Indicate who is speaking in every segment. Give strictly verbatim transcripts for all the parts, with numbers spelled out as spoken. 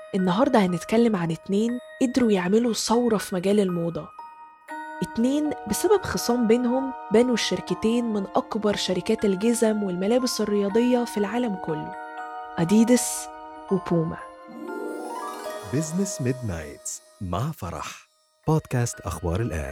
Speaker 1: النهاردة هنتكلم عن اتنين قدروا يعملوا ثورة في مجال الموضة. اتنين بسبب خصام بينهم بنوا الشركتين من أكبر شركات الجزم والملابس الرياضية في العالم كله، أديداس وبوما.
Speaker 2: بيزنس ميدنايتس مع فرح، بودكاست أخبار الآن.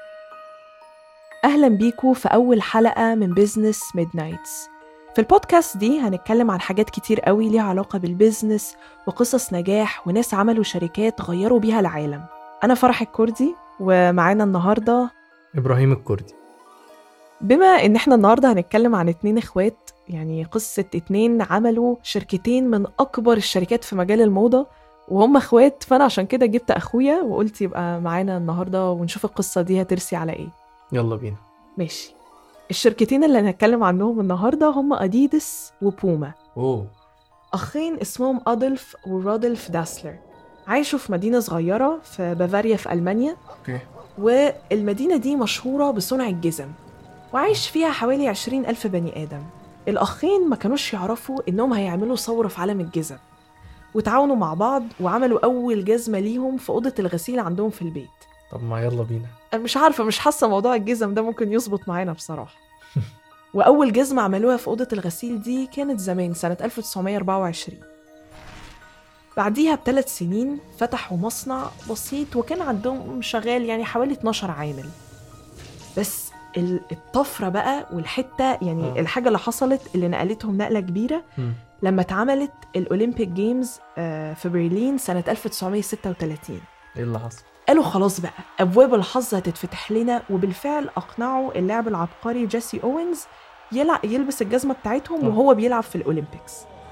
Speaker 1: أهلا بيكو في أول حلقة من بيزنس ميدنايتس. في البودكاست دي هنتكلم عن حاجات كتير قوي ليها علاقة بالبيزنس وقصص نجاح وناس عملوا شركات غيروا بيها العالم. أنا فرح الكردي ومعانا النهاردة
Speaker 3: إبراهيم الكردي.
Speaker 1: بما إن إحنا النهاردة هنتكلم عن اتنين إخوات، يعني قصة اتنين عملوا شركتين من أكبر الشركات في مجال الموضة وهم إخوات، فأنا عشان كده جبت أخويا وقلت يبقى معانا النهاردة ونشوف القصة دي هترسي على إيه.
Speaker 3: يلا بينا.
Speaker 1: ماشي. الشركتين اللي هنتكلم عنهم النهاردة هم أديداس وبوما.
Speaker 3: أوه.
Speaker 1: أخين اسمهم أدولف ورودولف داسلر، عايشوا في مدينة صغيرة في بافاريا في ألمانيا.
Speaker 3: أوكي.
Speaker 1: والمدينة دي مشهورة بصنع الجزم وعايش فيها حوالي عشرين ألف بني آدم. الأخين ما كانوش يعرفوا إنهم هيعملوا ثورة في عالم الجزم، وتعاونوا مع بعض وعملوا أول جزمة ليهم في أوضة الغسيل عندهم في البيت.
Speaker 3: طب ما يلا بينا.
Speaker 1: أنا مش عارفة، مش حاسة موضوع الجزم ده ممكن يظبط معانا بصراحة. وأول جزمة عملوها في أوضة الغسيل دي كانت زمان سنة ألف وتسعمية وأربعة وعشرين. بعديها بثلاث سنين فتحوا مصنع بسيط وكان عندهم شغال يعني حوالي اتناشر عامل. بس الطفرة بقى والحتة يعني م. الحاجة اللي حصلت اللي نقلتهم نقلة كبيرة م. لما اتعملت الأولمبيك جيمز في برلين سنة ألف وتسعمية وستة وتلاتين.
Speaker 3: إيه اللي حصل؟
Speaker 1: قالوا خلاص بقى أبواب الحظ هتتفتح لنا، وبالفعل أقنعوا اللاعب العبقري جيسي أوينز يلع... يلبس الجزمة بتاعتهم وهو بيلعب في الأولمبيكس.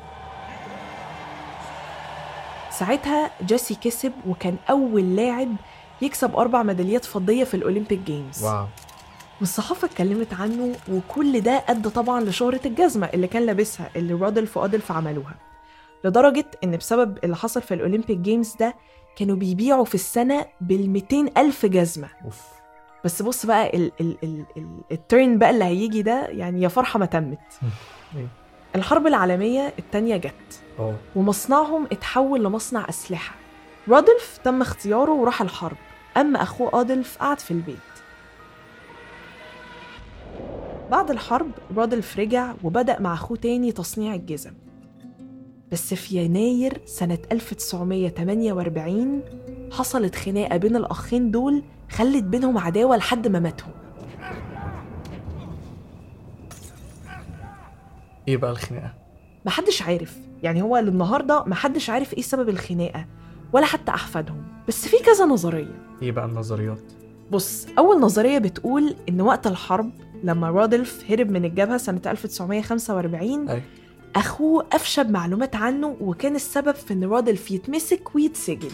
Speaker 1: ساعتها جيسي كسب وكان أول لاعب يكسب أربع ميداليات فضية في الأولمبيك جيمز.
Speaker 3: واو.
Speaker 1: والصحافة اتكلمت عنه، وكل ده أدى طبعا لشهرة الجزمة اللي كان لابسها اللي رودولف وأدولف عملوها، لدرجة إن بسبب اللي حصل في الأولمبيك جيمز ده كانوا بيبيعوا في السنة بالمئتين ألف جزمة.
Speaker 3: أوف.
Speaker 1: بس بص بقى ال ال ال ال الترن بقى اللي هيجي ده، يعني يا فرحة ما تمت. الحرب العالمية التانية جت أوه. ومصنعهم اتحول لمصنع أسلحة. رودولف تم اختياره وراح الحرب، أما أخوه أدولف قعد في البيت. بعد الحرب رودولف رجع وبدأ مع أخوه تاني تصنيع الجزم. بس في يناير سنة ألف وتسعمية وتمانية وأربعين حصلت خناقة بين الأخين دول خلت بينهم عداوة لحد ما ماتوا.
Speaker 3: إيه بقى الخناقة؟
Speaker 1: محدش عارف، يعني هو للنهاردة محدش عارف إيه سبب الخناقة ولا حتى أحفادهم، بس في كذا نظرية.
Speaker 3: إيه بقى النظريات؟
Speaker 1: بص، أول نظرية بتقول إن وقت الحرب لما رودولف هرب من الجبهة سنة ألف وتسعمية وخمسة وأربعين أي. أخوه أفشى بمعلومات عنه وكان السبب في إن رودولف يتمسك ويتسجن.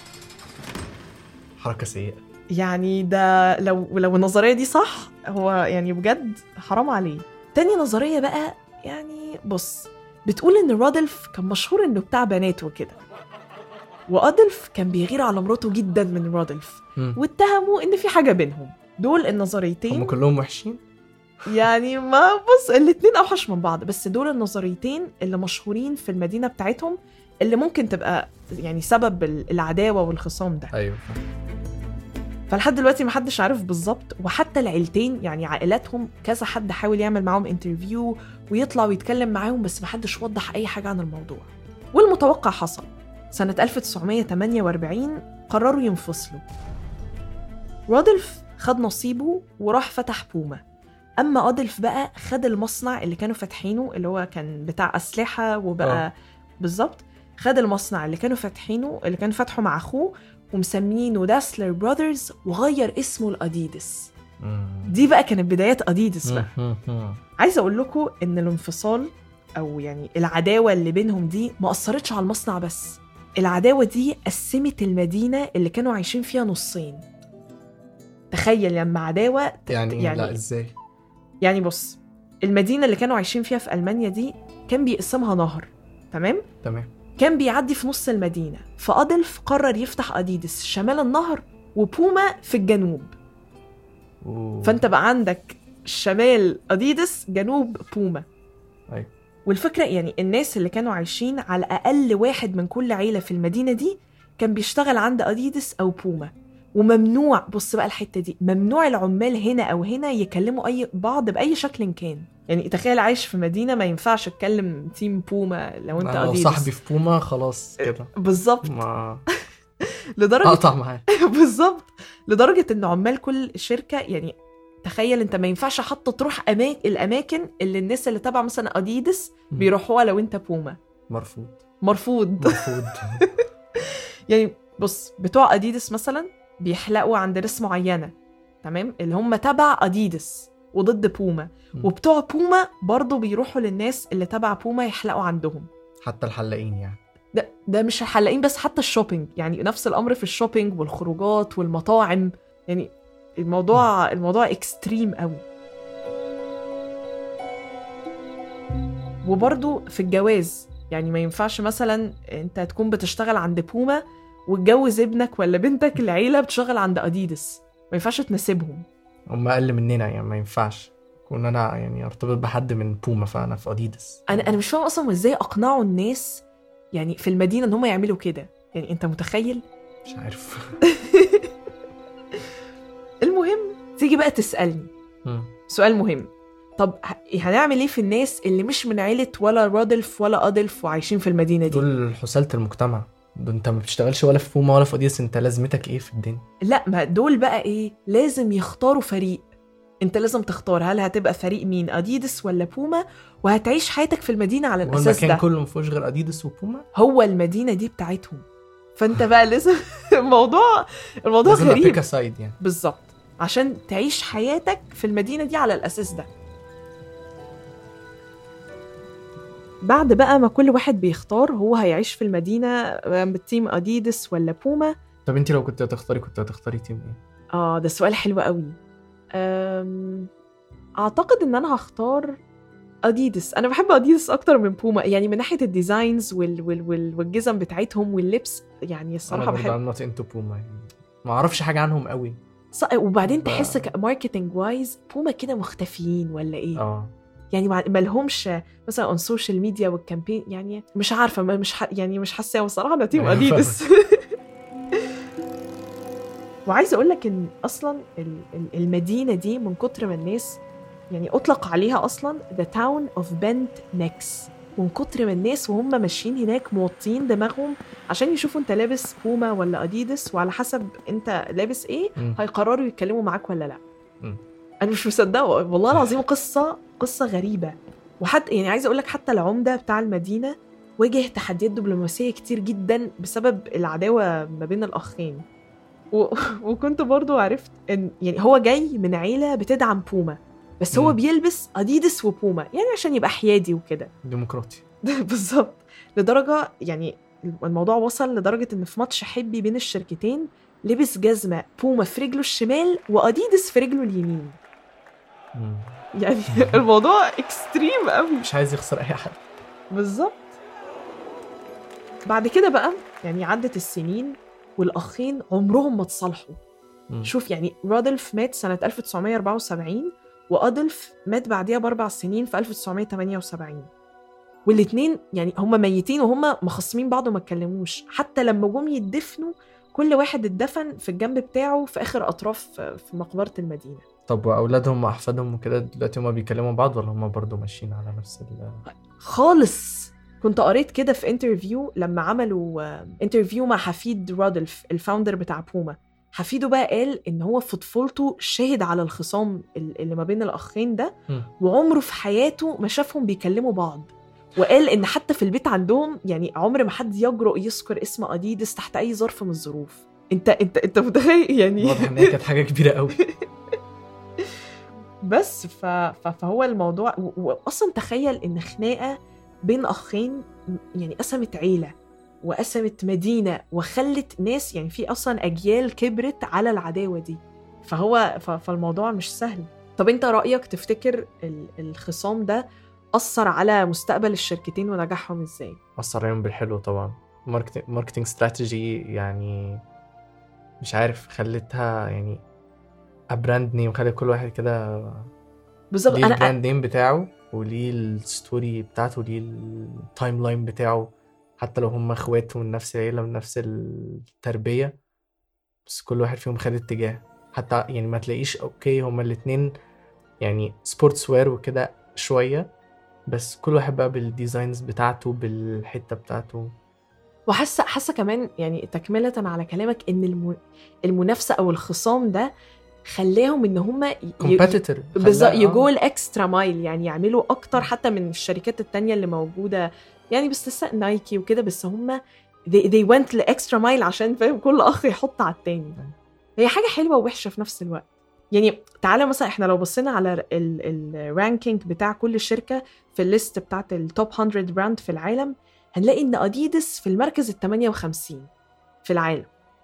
Speaker 3: حركة سيئة.
Speaker 1: يعني ده لو لو النظرية دي صح، هو يعني بجد حرام عليه. تاني نظرية بقى، يعني بص، بتقول إن رودولف كان مشهور إنه بتاع بنات وكده، وأدولف كان بيغير على مراته جدا من رودولف واتهموا إن في حاجة بينهم. دول النظريتين.
Speaker 3: هم كلهم وحشين؟
Speaker 1: يعني ما بص، الاتنين أوحش من بعض، بس دول النظريتين اللي مشهورين في المدينة بتاعتهم اللي ممكن تبقى يعني سبب العداوة والخصام ده.
Speaker 3: أيوة.
Speaker 1: فلحد دلوقتي محدش عارف بالظبط، وحتى العيلتين يعني عائلاتهم كذا حد حاول يعمل معاهم انترفيو ويطلع ويتكلم معاهم، بس محدش وضح أي حاجة عن الموضوع. والمتوقع حصل سنة ألف وتسعمية وتمانية وأربعين، قرروا ينفصلوا. رودولف خد نصيبه وراح فتح بوما، أما أدولف بقى خد المصنع اللي كانوا فاتحينه اللي هو كان بتاع أسلحة وبقى أوه. بالظبط خد المصنع اللي كانوا فاتحينه اللي كانوا فاتحه مع أخوه ومسمينه داسلر براذرز وغير اسمه لأديداس. دي بقى كانت بدايات أديداس بقى. عايزة أقول لكم إن الانفصال أو يعني العداوة اللي بينهم دي ما أثرتش على المصنع بس، العداوة دي قسمت المدينة اللي كانوا عايشين فيها نصين. تخيل لما عداوة
Speaker 3: يعني, يعني لا إزاي؟
Speaker 1: يعني بص، المدينة اللي كانوا عايشين فيها في ألمانيا دي كان بيقسمها نهر، تمام؟
Speaker 3: تمام.
Speaker 1: كان بيعدي في نص المدينة، فأدولف قرر يفتح أديداس شمال النهر وبوما في الجنوب. أوه. فأنت بقى عندك شمال أديداس، جنوب بوما.
Speaker 3: أي.
Speaker 1: والفكرة يعني الناس اللي كانوا عايشين على الأقل واحد من كل عيلة في المدينة دي كان بيشتغل عند أديدس أو بوما. وممنوع، بص بقى الحتة دي، ممنوع العمال هنا أو هنا يكلموا أي بعض بأي شكل كان. يعني تخيل عايش في مدينة ما ينفعش تكلم تيم بوما لو انت
Speaker 3: لو
Speaker 1: أديدس.
Speaker 3: صاحبي في بوما خلاص كده
Speaker 1: بالظبط.
Speaker 3: ما
Speaker 1: لدرجة
Speaker 3: اقطع معاه.
Speaker 1: بالظبط. لدرجة ان عمال كل شركة، يعني تخيل انت ما ينفعش حتى تروح أماك... الاماكن اللي الناس اللي تبع مثلا أديدس بيروحوها لو انت بوما.
Speaker 3: مرفوض
Speaker 1: مرفوض
Speaker 3: مرفوض.
Speaker 1: يعني بص، بتوع أديدس مثلا بيحلقوا عند ناس معينة، تمام، اللي هم تبع أديدس وضد بوما.
Speaker 3: م.
Speaker 1: وبتوع بوما برضو بيروحوا للناس اللي تبع بوما يحلقوا عندهم.
Speaker 3: حتى الحلاقين يعني.
Speaker 1: ده ده مش الحلاقين بس، حتى الشوبينج، يعني نفس الأمر في الشوبينج والخروجات والمطاعم. يعني الموضوع الموضوع اكستريم قوي. وبرضو في الجواز، يعني ما ينفعش مثلا انت تكون بتشتغل عند بوما وتجوز ابنك ولا بنتك العيلة بتشتغل عند أديدس، ما ينفعش تناسبهم.
Speaker 3: هم أقل مننا يعني، ما ينفعش كون أنا يعني أرتبط بحد من بوما فأنا في أديدس.
Speaker 1: أنا أنا مش فاهم أصلا إزاي أقنعوا الناس يعني في المدينة إن هم يعملوا كده. يعني أنت متخيل؟
Speaker 3: مش عارف.
Speaker 1: المهم تيجي بقى تسألني
Speaker 3: م.
Speaker 1: سؤال مهم. طب هنعمل إيه في الناس اللي مش من عيلة ولا رادلف ولا أدلف وعايشين في المدينة دي؟
Speaker 3: دول حسالة المجتمع. ده انت ما بتشتغلش ولا في بوما ولا في أديدس، انت لازمتك ايه في الدنيا؟
Speaker 1: لا، ما دول بقى ايه، لازم يختاروا فريق. انت لازم تختار هل هتبقى فريق مين، أديدس ولا بوما، وهتعيش حياتك في المدينة على الأساس ده.
Speaker 3: والمكان كله مفيهوش غير أديدس وبوما،
Speaker 1: هو المدينة دي بتاعتهم. فانت بقى لازم الموضوع الموضوع
Speaker 3: لازم
Speaker 1: غريب.
Speaker 3: أبيك سايد يعني.
Speaker 1: بالظبط، عشان تعيش حياتك في المدينة دي على الأساس ده. بعد بقى ما كل واحد بيختار هو هيعيش في المدينة بتيم أديدس ولا بوما.
Speaker 3: طب انت لو كنت هتختاري كنت هتختاري تيم ايه؟
Speaker 1: اه ده سؤال حلو قوي. أم... اعتقد ان انا هختار أديدس. انا بحب أديدس اكتر من بوما، يعني من ناحية الديزاينز وال... وال... وال... والجزم بتاعتهم واللبس، يعني الصراحة
Speaker 3: بحب. انا برضه I'm not into بوما يعني، ما اعرفش حاجة عنهم قوي.
Speaker 1: ص... وبعدين
Speaker 3: ب...
Speaker 1: تحس ماركتينج وايز بوما كده مختفيين ولا ايه؟
Speaker 3: اه
Speaker 1: يعني ما لهمش مثلا اون سوشيال ميديا والكامبين، يعني مش عارفة، مش ح... يعني مش حاسة الصراحة انا تيم أديدس. وعايزة أقول لك إن أصلاً المدينة دي من كتر ما الناس يعني أطلق عليها أصلاً The Town of Bent Necks، من كتر ما الناس وهم ماشيين هناك موطين دماغهم عشان يشوفوا أنت لابس بوما ولا أديدس، وعلى حسب أنت لابس إيه
Speaker 3: م.
Speaker 1: هيقرروا يتكلموا معاك ولا لا.
Speaker 3: م.
Speaker 1: أنا مش مصدقه والله العظيم. قصة قصة غريبة. وحتى يعني عايزة أقول لك حتى العمدة بتاع المدينة واجه تحديات دبلوماسية كتير جداً بسبب العداوة ما بين الأخين. و... وكنت برضو عرفت ان يعني هو جاي من عيلة بتدعم بوما، بس هو
Speaker 3: م.
Speaker 1: بيلبس أديدس وبوما يعني عشان يبقى حيادي وكده.
Speaker 3: ديمقراطي.
Speaker 1: بالظبط. لدرجة يعني الموضوع وصل لدرجة ان في ماتش حبي بين الشركتين لبس جزمة بوما في رجله الشمال وأديدس في رجله اليمين.
Speaker 3: م.
Speaker 1: يعني الموضوع اكستريم قوي،
Speaker 3: مش عايز يخسر اي حد.
Speaker 1: بالظبط. بعد كده بقى يعني عدت السنين والأخين عمرهم ما تصالحوا.
Speaker 3: م.
Speaker 1: شوف يعني رادلف مات سنة ألف وتسعمية وأربعة وسبعين وأدلف مات بعديها بأربع سنين في ألف وتسعمية وتمانية وسبعين، والاتنين يعني هم ميتين وهم مخصمين بعض وما اتكلموش. حتى لما جم يدفنوا كل واحد اتدفن في الجنب بتاعه في آخر أطراف في مقبرة المدينة.
Speaker 3: طب وأولادهم وأحفادهم وكده دلوقتي هم بيكلموا بعض ولا هم برضو ماشيين على نفس ال
Speaker 1: خالص؟ كنت قريت كده في انترفيو لما عملوا انترفيو مع حفيد رادلف الفاوندر بتاع بوما. حفيده بقى قال إن هو في طفولته شاهد على الخصام اللي ما بين الأخين ده م. وعمره في حياته ما شافهم بيكلموا بعض. وقال إن حتى في البيت عندهم يعني عمر ما حد يجرؤ يذكر اسم أديدس تحت أي ظرف من الظروف. انت انت انت متخيل يعني؟
Speaker 3: واضح ان هي كانت حاجة كبيرة قوي.
Speaker 1: بس ف... فهو الموضوع وأصلا تخيل إن خناقة بين أخين يعني قسمت عيلة وقسمت مدينة وخلت ناس يعني في أصلا أجيال كبرت على العداوة دي. فهو ف... فالموضوع مش سهل. طب أنت رأيك تفتكر الخصام ده أثر على مستقبل الشركتين ونجاحهم إزاي؟
Speaker 3: أثر عليهم بالحلو طبعا. ماركتينج ماركتينج استراتيجي يعني مش عارف، خلتها يعني براند نيم، خلت كل واحد كده
Speaker 1: بالظبط.
Speaker 3: انا البراند نيم بتاعه وليه الستوري بتاعته، ليه التايم لاين بتاعه، حتى لو هم اخوات من نفس العيلة من نفس التربية، بس كل واحد فيهم خد اتجاه. حتى يعني ما تلاقيش اوكي هما الاتنين يعني سبورتس وير وكده شوية، بس كل واحد بقى بالديزاينز بتاعته بالحتة بتاعته.
Speaker 1: وحاسه حاسه كمان يعني تكمله على كلامك ان الم... المنافسه او الخصام ده خلاهم ان هم ي...
Speaker 3: كومبيتيتور
Speaker 1: بالظبط يجوا الاكسترا مايل، يعني يعملوا اكتر حتى من الشركات التانية اللي موجوده، يعني باستثناء نايكي وكده، بس هم they, they went لاكسترا مايل عشان فاهم كل اخ يحط على التاني. هي حاجه حلوه ووحشه في نفس الوقت. يعني تعالى مثلا احنا لو بصينا على الرانكينج بتاع كل شركه في الليست بتاعت التوب مية براند في العالم، هنلاقي ان اديداس في المركز الثمانية وخمسين في العالم،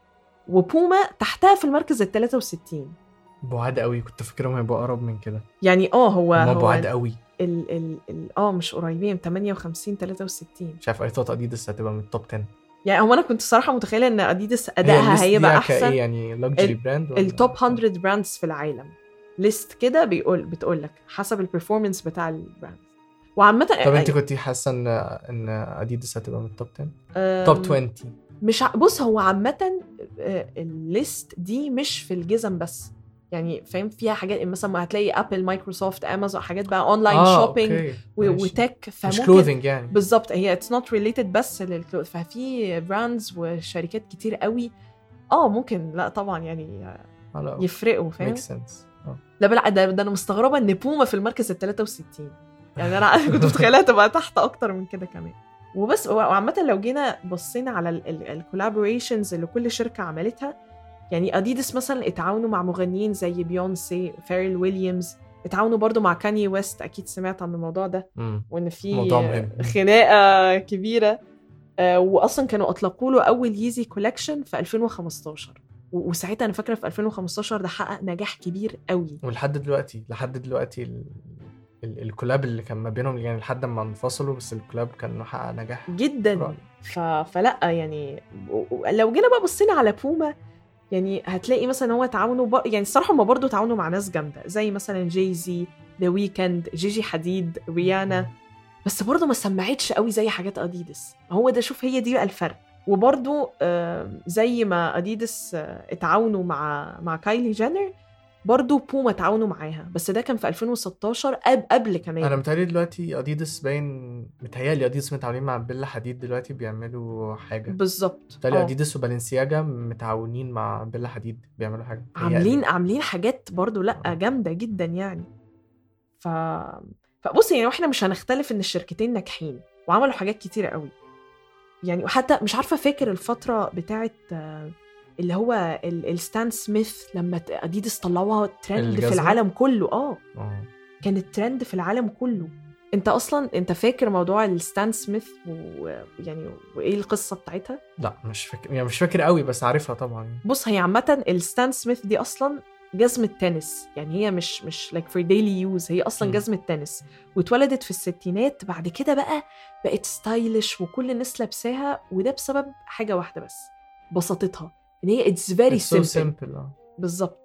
Speaker 1: وبوما تحتها في المركز الثلاثة وستين.
Speaker 3: بعاد قوي، كنت فاكرهم هيبقوا اقرب من كده.
Speaker 1: يعني اه هو
Speaker 3: هم
Speaker 1: هو
Speaker 3: بعاد قوي
Speaker 1: ال ال ال اه مش قريبين، ثمانية وخمسين ثلاثة وستين.
Speaker 3: مش عارف اي ثوت اديداس هتبقى من التوب عشرة.
Speaker 1: يعني هو انا كنت صراحه متخيله ان اديداس ادائها هيبقى احسن.
Speaker 3: هي يعني لوكسجري براند
Speaker 1: التوب مية براندز في العالم ليست كده بيقول بتقول لك حسب البرفورمانس بتاع البراند. وعامه
Speaker 3: طب انت كنتي حاسه ان ان اديداس هتبقى من التوب عشرة توب عشرين؟
Speaker 1: مش ع... بص هو عامه الليست دي مش في الجزم بس، يعني فاهم فيها حاجات مثلا ما هتلاقي ابل مايكروسوفت امازون حاجات بقى اونلاين
Speaker 3: آه،
Speaker 1: شوبينج وتك،
Speaker 3: مش كلوذينج يعني.
Speaker 1: بالظبط هي اتس نوت ريليتد بس للكلوث، ففي براندز وشركات كتير قوي اه ممكن لا طبعا يعني يفرقوا فاهم. لا بالعكس ده, ده انا مستغربه ان بوما في المركز ال ثلاثة وستين، يعني انا كنت متخيلها تبقى تحت اكتر من كده كمان. وبس وعامه لو جينا بصينا على الكولابوريشنز اللي كل شركه عملتها، يعني اديداس مثلا اتعاونوا مع مغنيين زي بيونسي، فيرل ويليامز، اتعاونوا برضو مع كاني ويست، اكيد سمعت عن الموضوع ده وان في خناقه كبيره. آه واصلا كانوا اطلقوا له اول ييزي كولكشن في ألفين وخمستاشر، وساعتها انا فاكره في ألفين وخمستاشر ده حقق نجاح كبير قوي.
Speaker 3: ولحد دلوقتي لحد دلوقتي ال... الكولاب اللي كان ما بينهم يعني لحد ما انفصلوا، بس الكولاب كان محقق نجاح
Speaker 1: جدا. ف... فلا يعني لو جينا بقى بصينا على بوما، يعني هتلاقي مثلا هو تعاونوا ب... يعني الصراحه هم برضو تعاونوا مع ناس جامده زي مثلا جاي زي، ذا ويكند، جيجي حديد، ريانا، بس برضو ما سمعتش قوي زي حاجات اديداس. هو ده شوف هي دي بقى الفرق. وبرضو آه زي ما اديداس آه اتعاونوا مع مع كايلي جينر، برضو بوما تعاونوا معاها، بس ده كان في ألفين وستاشر قبل قبل كمان.
Speaker 3: انا متهيألي دلوقتي اديداس باين متهيألي اديداس متعاونين مع بيلا حديد دلوقتي بيعملوا حاجه
Speaker 1: بالظبط.
Speaker 3: متهيألي اديداس وبالنسياجا متعاونين مع بيلا حديد بيعملوا حاجه،
Speaker 1: عاملين عاملين حاجات برضو لا جامده جدا يعني. ف فبص يعني احنا مش هنختلف ان الشركتين ناجحين وعملوا حاجات كتيره قوي يعني. وحتى مش عارفه فاكر الفتره بتاعه اللي هو الستان سميث لما اديداس طلعوها ترند في العالم كله. اه
Speaker 3: اه
Speaker 1: كانت ترند في العالم كله. انت اصلا انت فاكر موضوع الستان سميث ويعني وايه القصه بتاعتها؟
Speaker 3: لا مش فاكر يعني مش فاكر قوي بس عارفها طبعا.
Speaker 1: بص هي عامه الستان سميث دي اصلا جزمة تنس، يعني هي مش مش like for daily use، هي أصلاً جزمة تنس، واتولدت في الستينات. بعد كده بقى بقت ستايلش وكل الناس لابساها، وده بسبب حاجة واحدة بس، بساطتها، إن هي it's very
Speaker 3: it's so
Speaker 1: simple.
Speaker 3: simple.
Speaker 1: بالظبط.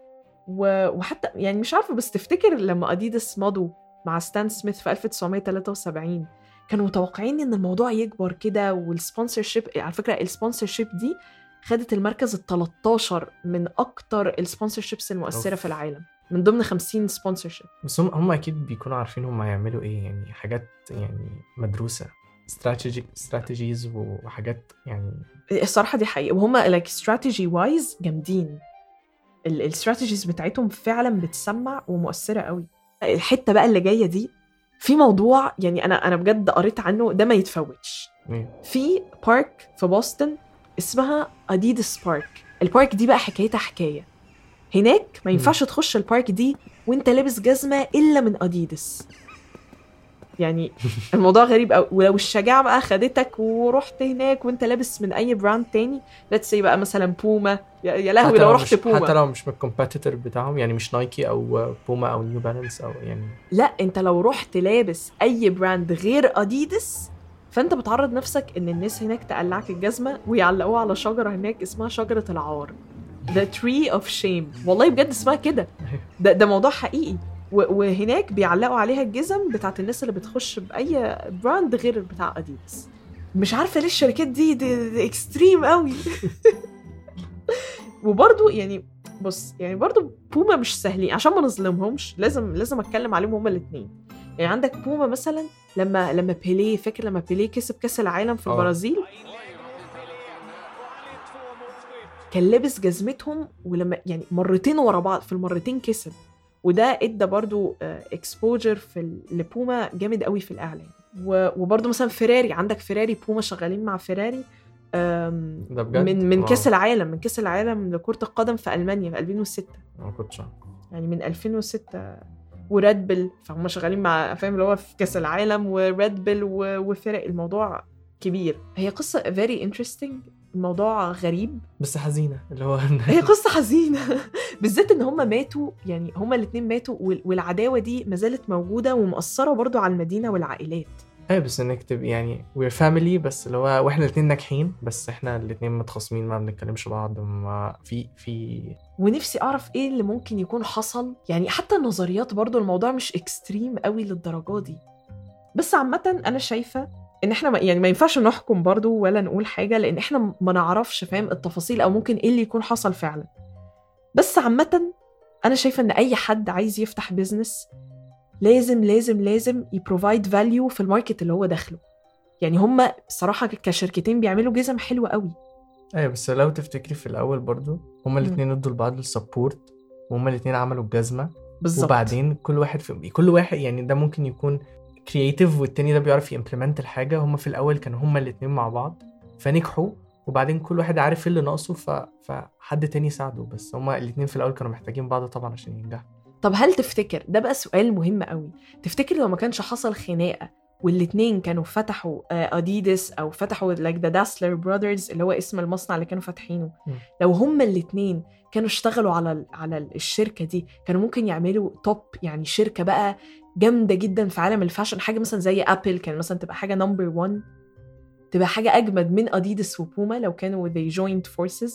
Speaker 1: وحتى يعني مش عارفة بس تفتكر لما أديداس مضوا مع ستان سميث في ألف وتسعمية وتلاتة وسبعين كانوا متوقعين إن الموضوع يكبر كده، والسبونسرشيب على فكرة السبونسرشيب دي خدت المركز التلتاشر من أكتر السبونسرشيبس المؤثرة أوف. في العالم من ضمن خمسين سبونسرشيب.
Speaker 3: بس هم هم أكيد بيكونوا عارفين هم هيعملوا إيه، يعني حاجات يعني مدروسة، استراتيجي استراتيجيز وحاجات يعني
Speaker 1: الصراحة دي حقيقة. وهم like strategy wise جامدين، الاستراتيجيز بتاعتهم فعلا بتسمع ومؤثرة قوي. الحتة بقى اللي جاية دي في موضوع يعني أنا أنا بجد قريت عنه ده ما يتفوتش.
Speaker 3: إيه؟
Speaker 1: في بارك في بوسطن اسمها أديداس بارك. البارك دي بقى حكايتها حكاية. هناك ما ينفعش تخش البارك دي وانت لابس جزمة إلا من أديداس. يعني الموضوع غريب قوي. ولو الشجاعة بقى خدتك ورحت هناك وانت لابس من أي براند تاني، let's say بقى مثلا بوما، يا لهوي لو رحت بوما،
Speaker 3: حتى لو مش من الكومبيتيتور بتاعهم، يعني مش نايكي أو بوما أو نيو بالانس أو يعني
Speaker 1: لا انت لو رحت لابس أي براند غير أديداس فانت بتعرض نفسك ان الناس هناك تقلعك الجزمة ويعلقوها على شجرة هناك اسمها شجرة العار، the tree of shame. والله بجد اسمها كده، ده, ده موضوع حقيقي. وهناك بيعلقوا عليها الجزم بتاعت الناس اللي بتخش بأي براند غير بتاع أديداس. مش عارفة ليه الشركات دي, دي, دي اكستريم قوي. وبرضو يعني بص يعني برضو بوما مش سهلين عشان ما نظلمهمش، لازم لازم اتكلم عليهم هما الاثنين. يعني عندك بوما مثلا لما لما بيليه، فاكر لما بيليه كسب كاس العالم في البرازيل، كان لابس جزمتهم ولما يعني مرتين ورا بعض في المرتين كسب، وده ادى برضو اكسبوجر في لبوما جامد قوي في الاعلام. وبرضو مثلا فيراري، عندك فيراري بوما شغالين مع فيراري من من كاس العالم من كاس العالم لكرة القدم في ألمانيا في ألفين وستة.
Speaker 3: ما كنتش
Speaker 1: يعني من ألفين وستة. وريد بل، فهم شغالين مع فاهم اللي هو في كاس العالم وريد بل وفرق. الموضوع كبير. هي قصة very interesting، الموضوع غريب
Speaker 3: بس حزينة، اللي هو
Speaker 1: هي قصة حزينة بالذات ان هم ماتوا، يعني هم الاثنين ماتوا والعداوة دي ما زالت موجودة ومؤثرة برضو على المدينة والعائلات.
Speaker 3: ايه بس انك تبقى يعني we're family، بس اللي هو واحنا الاثنين ناجحين بس احنا الاثنين متخاصمين، ما بنتكلمش بعض، ما في في
Speaker 1: ونفسي اعرف ايه اللي ممكن يكون حصل. يعني حتى النظريات برضو الموضوع مش اكستريم قوي للدرجة دي. بس عامة انا شايفة ان احنا يعني ما ينفعش نحكم برضو ولا نقول حاجة، لان احنا ما نعرفش فاهم التفاصيل او ممكن ايه اللي يكون حصل فعلا. بس عامة انا شايفة ان اي حد عايز يفتح بيزنس لازم لازم لازم يبروفايد فاليو في الماركت اللي هو داخله. يعني هم صراحة كشركتين بيعملوا جزم حلوة قوي.
Speaker 3: ايه بس لو تفتكري في الاول برضو هم الاثنين ادوا لبعض السبورت، وهم الاثنين عملوا الجزمة بالزبط. وبعدين كل واحد في كل واحد يعني ده ممكن يكون كرياتيف والتاني ده بيعرف يمبلمنت الحاجة. هم في الأول كانوا هم الاتنين مع بعض فنجحوا، وبعدين كل واحد عارف اللي ناقصه ف... فحد تاني ساعده. بس هم الاتنين في الأول كانوا محتاجين بعض طبعا عشان ينجحوا.
Speaker 1: طب هل تفتكر ده بقى سؤال مهم قوي، تفتكر لو ما كانش حصل خناقة والاتنين كانوا فتحوا أديداس أو فتحوا like the Dassler Brothers اللي هو اسم المصنع اللي كانوا فاتحينه، م. لو هم الاتنين كانوا اشتغلوا على على الشركة دي كانوا ممكن يعملوا توب، يعني شركة بقى جامدة جدا في عالم الفاشن، حاجة مثلا زي أبل كان مثلا تبقى حاجة نمبر وان، تبقى حاجة أجمد من أديداس وبوما لو كانوا they joined forces.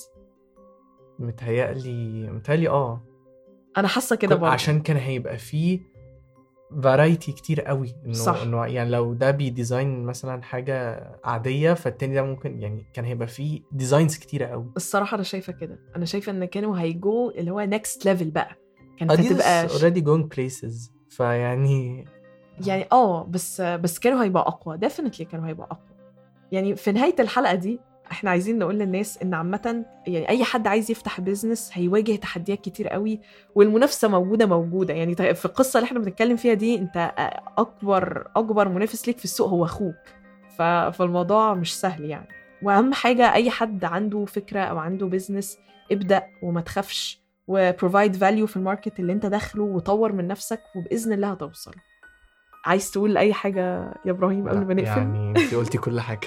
Speaker 3: متهيألي متهيألي آه
Speaker 1: أنا حاسة كده برضه،
Speaker 3: عشان كان هيبقى فيه فرايتي كتير قوي. إنه صح. إنه يعني لو ده بيديزاين مثلا حاجة عادية فالتاني ده ممكن يعني كان هيبقى فيه ديزاينز كتيرة قوي.
Speaker 1: الصراحة أنا شايفة كده، أنا شايفة إن كانوا هيجو اللي هو next level بقى، كانت
Speaker 3: هتبقى already going places. فيعني
Speaker 1: يعني آه بس بس كانوا هيبقى أقوى definitely، كانوا هيبقى أقوى. يعني في نهاية الحلقة دي احنا عايزين نقول للناس ان عامة يعني اي حد عايز يفتح بيزنس هيواجه تحديات كتير قوي، والمنافسة موجودة موجودة. يعني في القصة اللي احنا بنتكلم فيها دي انت اكبر اكبر منافس ليك في السوق هو اخوك، فالموضوع مش سهل يعني. واهم حاجة اي حد عنده فكرة او عنده بيزنس ابدأ وما تخافش، وبروفايد فاليو في الماركت اللي انت داخله، وطور من نفسك وبإذن الله هتوصل. عايز تقول اي حاجة يا ابراهيم قبل ما نقفل؟
Speaker 3: يعني انت قلتي كل حاجة.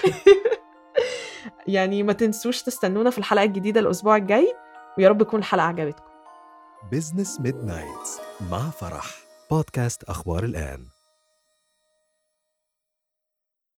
Speaker 1: يعني ما تنسوش تستنونا في الحلقة الجديدة الأسبوع الجاي، ويا رب تكون الحلقة عجبتكم.
Speaker 2: بيزنس ميدنايتس مع فرح، بودكاست أخبار الآن.